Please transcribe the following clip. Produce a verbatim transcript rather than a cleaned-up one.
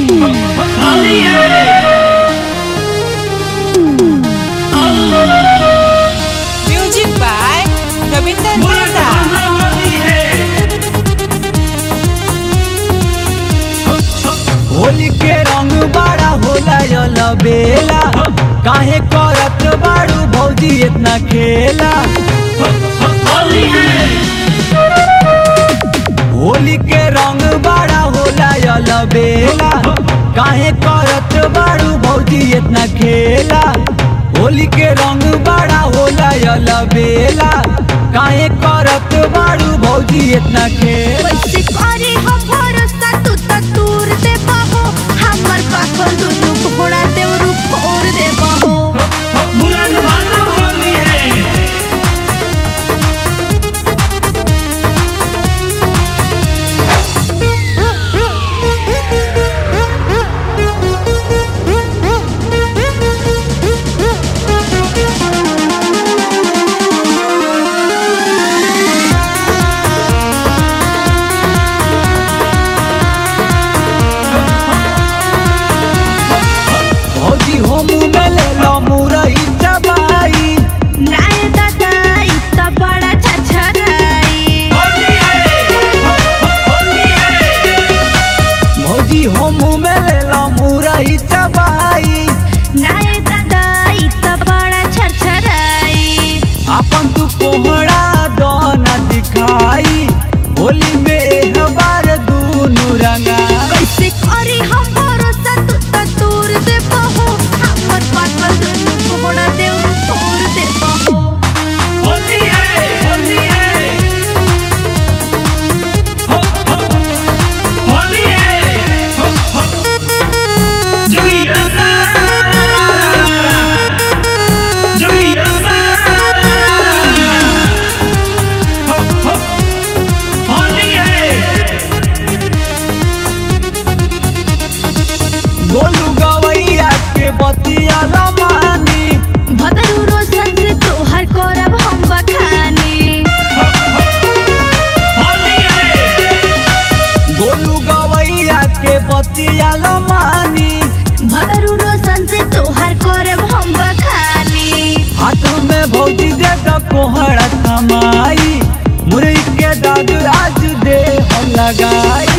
Music by Ravindra Mehta. Holi के रंग बड़ा होला यल बेला, काहे करत बाड़ू भौजी इतना खेला। होली के रंग बड़ा होला यल बेला, काहे करत बाड़ू भौजी इतना खेला। होली के रंग बड़ा होला यल बेला, काहे करत बाड़ू भौजी इतना खेला। वैसे करे हम भरोसा तू त दूर दे बहो, हमर पाखल दुनु घोड़ा देव रूप और दे बहो। भौजी हो मुँह में ले लो मुरई दबाई, नाय दादा ई त बड़ा छछराई। भौजी हो मुँह में ले लो मुरई दबाई। नाय दादा ई त बड़ा छछराई। अपन तू कोहड़ा दोना दिखाई, होली में हमार दूनु रंगा। वैसे करे हम भरोसा तू त दूर दे बहो, हमर पाखल दुनु घोड़ा देव रूप और दे बहो। गोलू गवैया के बतिया लमानी, भदरू रोशन से तोहर करब हम बखानी। गोलू गवैया के बतिया लमानी। भदरू रोशन से तोहर करब हम बखानी। हाथ में भौजी दे द कोहड़ा थमाई, मुरई के दाग आज दे हम लगाई।